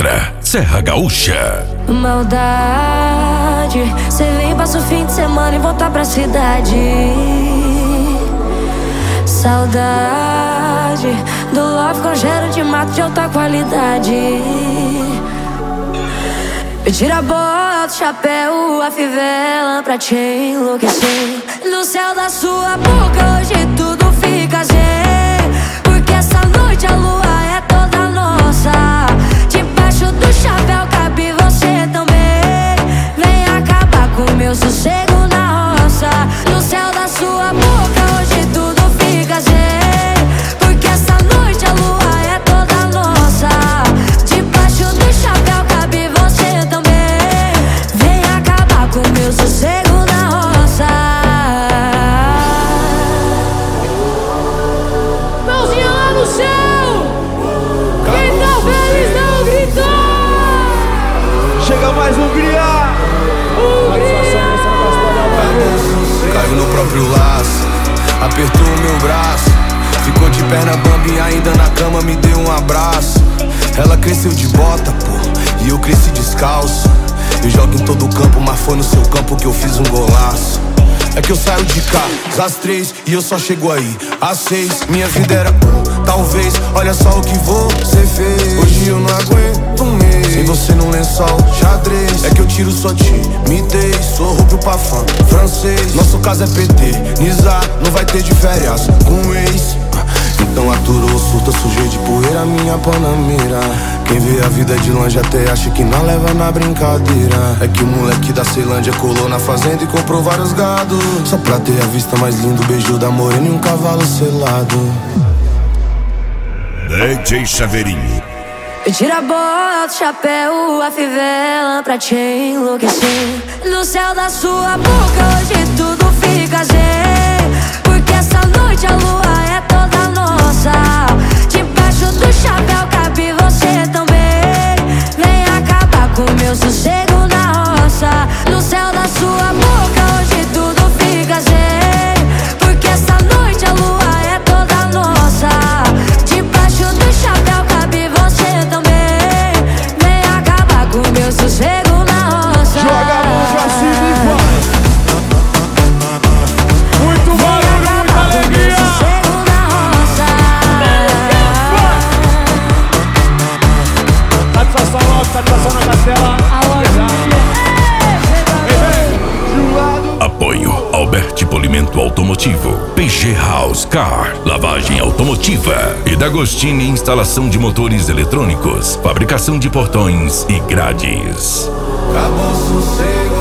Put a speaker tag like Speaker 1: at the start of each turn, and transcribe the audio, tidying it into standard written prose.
Speaker 1: outra, Serra Gaúcha.
Speaker 2: Maldade, cê vem, passa o fim de semana e volta pra cidade. Saudade do love com cheiro de mato de alta qualidade. Me tira a bota, o chapéu, a fivela pra te enlouquecer. No céu da sua boca hoje tudo fica zen, porque essa noite a lua é toda nossa. Debaixo do chapéu cabe você também. Vem acabar com o meu sossego na roça. No céu da sua boca hoje tudo fica zen, porque essa noite a lua é toda nossa. Debaixo do chapéu cabe você também. Vem acabar com o meu sossego na roça. Mãozinha lá no céu, quem tá feliz não grita.
Speaker 3: Chega mais um criar.
Speaker 4: Caiu no próprio laço, apertou o meu braço, ficou de perna bamba e ainda na cama me deu um abraço. Ela cresceu de bota, pô, e eu cresci descalço. Eu jogo em todo campo, mas foi no seu campo que eu fiz um golaço. É que eu saio de cá às 3 e eu só chego aí às 6. Minha vida era talvez, olha só o que você fez. Hoje eu não aguento um mês sem você num lençol xadrez. É que eu tiro sua timidez, sou rubro pra fã francês. Nosso caso é PT, Nizar, não vai ter de férias com ex. Então aturou, surta, sujei de poeira minha panamera. Quem vê a vida de longe até acha que não leva na brincadeira. É que o moleque da Ceilândia colou na fazenda e comprou vários gados, só pra ter a vista mais linda, o beijo da morena e um cavalo selado.
Speaker 1: DJ Chaveirinho.
Speaker 2: Me tira a bota, o chapéu, a fivela pra te enlouquecer. No céu da sua boca hoje tudo fica zen, porque essa noite a lua é toda nossa. Debaixo do chapéu cabe você também. Vem acabar com o meu sossego na roça. No céu da sua boca hoje tudo fica zen, porque essa noite a lua é toda nossa. Debaixo do chapéu cabe você também. Vem acabar com o meu sossego na roça.
Speaker 3: Joga a mão pra cima e vai. Muito barulho, muita alegria. Satisfação nossa, satisfação na castela.
Speaker 1: Apoio Alberti Polimento Automotivo, PG House Car, lavagem automotiva e D'Agostini instalação de motores eletrônicos, fabricação de portões e grades.
Speaker 4: Acabou o sossego.